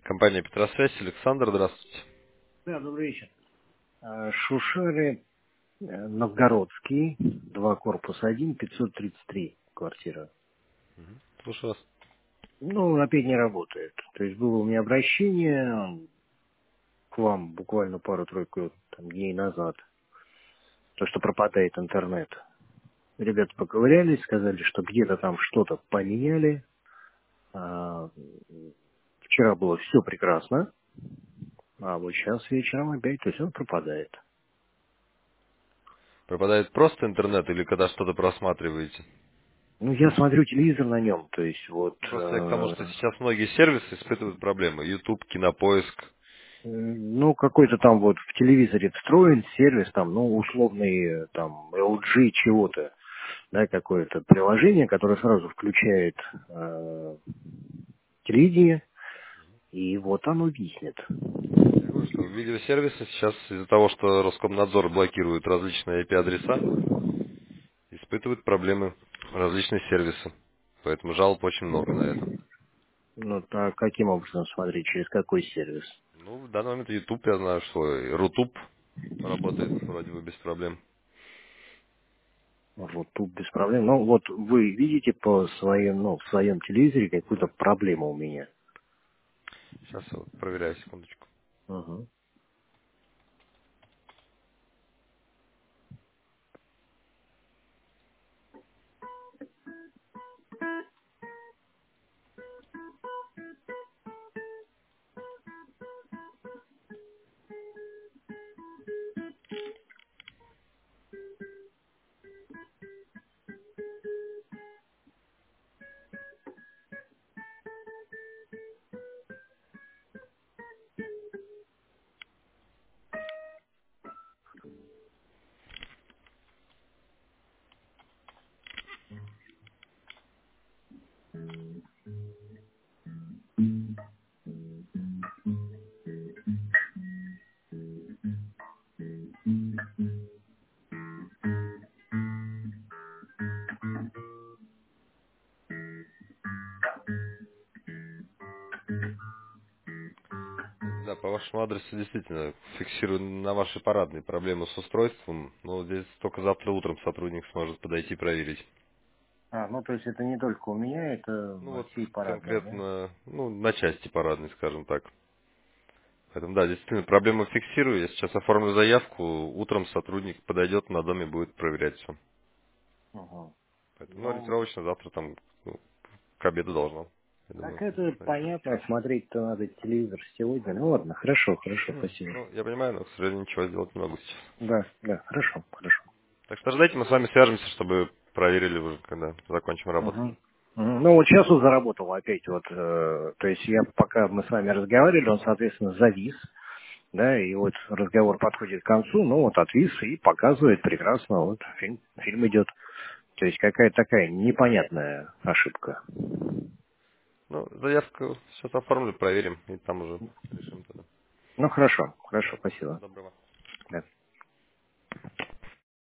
Компания Петросвязь. Александр, здравствуйте. Да, добрый вечер. Шушеры, Новгородский, 2 корпус 1, 533 квартира. Слушаю вас. Ну, опять не работает. То есть было у меня обращение к вам буквально пару-тройку там, дней назад. То, что пропадает интернет. Ребята поковырялись, сказали, что где-то там что-то поменяли. А, Вчера было все прекрасно, а вот сейчас вечером опять, то есть он пропадает. Пропадает просто интернет или когда что-то просматриваете? Ну, я смотрю телевизор на нем, то есть вот Просто я к тому, что сейчас многие сервисы испытывают проблемы. YouTube, Кинопоиск. ну, какой-то там вот в телевизоре встроен сервис, там, ну, условный, там, LG чего-то, да, какое-то приложение, которое сразу включает телевидение, и вот оно виснет. Я говорю, что видеосервисы сейчас из-за того, что Роскомнадзор блокирует различные IP-адреса, испытывают проблемы различные сервисы. Поэтому жалоб очень много на это. Ну, а каким образом смотреть, через какой сервис? Ну, в данный момент YouTube, я знаю, что и Рутуб работает вроде бы без проблем. Вот тут без проблем. Ну, вот вы видите по своим, ну, в своем телевизоре какую-то проблему у меня. Сейчас я вот проверяю, секундочку. Угу. Да, по вашему адресу действительно фиксирую на вашей парадной проблемы с устройством. Но здесь только завтра утром сотрудник сможет подойти и проверить. Ну, то есть это не только у меня, это Ну во вот всей парадной, да? конкретно, ну, на части парадной, скажем так. Поэтому да, действительно, проблему фиксирую. Я сейчас оформлю заявку. Утром сотрудник подойдет, на доме будет проверять все. Угу. Поэтому, ну, Ну, ориентировочно завтра там, ну, к обеду должно. Я так думаю, это подойти. понятно, смотреть-то надо телевизор сегодня. Ну ладно, хорошо, хорошо, Мгм. спасибо. Ну, я понимаю, но, к сожалению, ничего сделать не могу сейчас. Да, да, хорошо, хорошо. Так что ждайте, мы с вами свяжемся, чтобы проверили уже, когда закончим работу. Угу. Ну вот сейчас он заработал опять вот, то есть я пока мы с вами разговаривали, он, соответственно, завис, да, и вот разговор подходит к концу, ну вот отвис и показывает прекрасно, вот фильм идет. То есть какая-то такая непонятная ошибка. Ну, заявку сейчас оформлю, проверим, и там уже решим тогда. Ну хорошо, хорошо, Да. Всего спасибо. доброго.